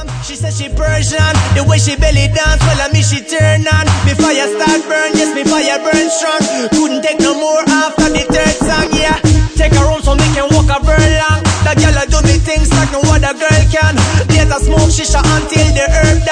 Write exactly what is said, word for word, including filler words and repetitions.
She says she Persian, the way she belly dance, well I me she turn on. Me fire start burn, yes me fire burn strong. Couldn't take no more after the third song, yeah. Take her home so me can walk her very long. That girl a do me things like no other girl can. Later smoke shisha until the herb